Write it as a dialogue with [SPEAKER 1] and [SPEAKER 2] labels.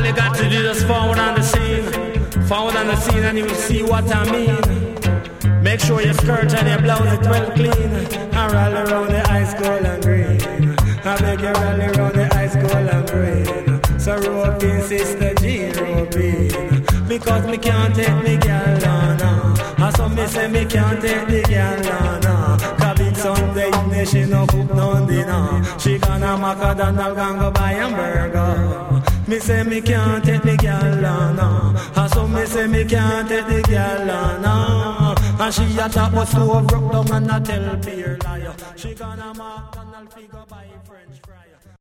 [SPEAKER 1] you got to do is forward on the scene. Forward on the scene and you will see what I mean. Make sure your skirt and your blouse is well clean. And rally around the ice cold and green. I make you rally around the ice cold and green. So rope in, Sister Jean, rope in. Because me can't take me girl on. And so me say me can't take the girl on. Cause it's Sunday evening, she no cook no dinner. She gonna McDonald's and go buy a burger. Me say me can't take the girl on. And so me say me can't take the girl on. And she a talk but so broke down and a tell beer liar. She gonna McDonald's figure buy French fries.